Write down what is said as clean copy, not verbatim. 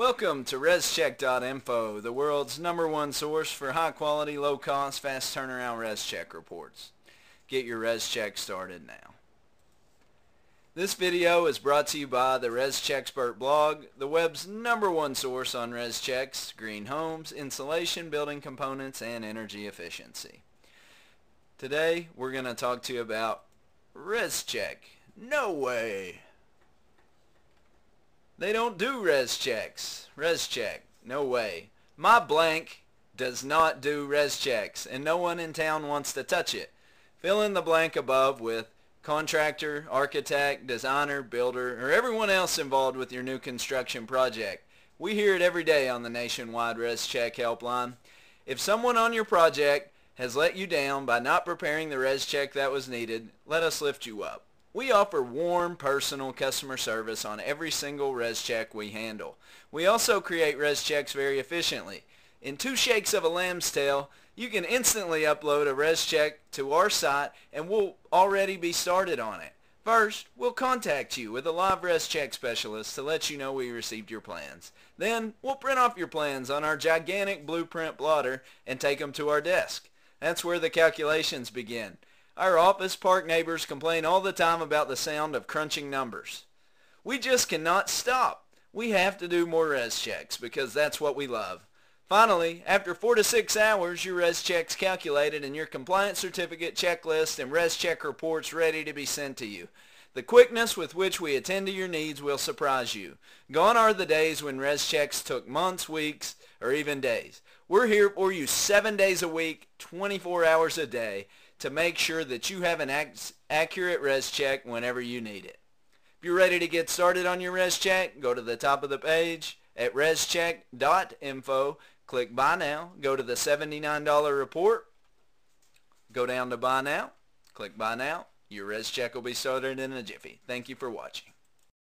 Welcome to ResCheck.info, the world's #1 source for high-quality, low-cost, fast turnaround ResCheck reports. Get your ResCheck started now. This video is brought to you by the ResCheckspert blog, the web's #1 source on ResChecks, green homes, insulation, building components, and energy efficiency. Today, we're going to talk to you about ResCheck. No way! They don't do ResChecks. ResCheck. No way. My blank does not do ResChecks, and no one in town wants to touch it. Fill in the blank above with contractor, architect, designer, builder, or everyone else involved with your new construction project. We hear it every day on the nationwide ResCheck helpline. If someone on your project has let you down by not preparing the ResCheck that was needed, let us lift you up. We offer warm, personal customer service on every single ResCheck we handle. We also create ResChecks very efficiently. In 2 shakes of a lamb's tail, you can instantly upload a ResCheck to our site and we'll already be started on it. First, we'll contact you with a live ResCheck specialist to let you know we received your plans. Then, we'll print off your plans on our gigantic blueprint plotter and take them to our desk. That's where the calculations begin. Our office park neighbors complain all the time about the sound of crunching numbers. We just cannot stop. We have to do more ResChecks because that's what we love. Finally, after 4 to 6 hours, your ResCheck's calculated and your compliance certificate, checklist, and ResCheck reports ready to be sent to you. The quickness with which we attend to your needs will surprise you. Gone are the days when ResChecks took months, weeks, or even days. We're here for you 7 days a week, 24 hours a day, to make sure that you have an accurate ResCheck whenever you need it. If you're ready to get started on your ResCheck, go to the top of the page at ResCheck.info, click Buy Now, go to the $79 report, go down to Buy Now, click Buy Now. Your ResCheck will be started in a jiffy. Thank you for watching.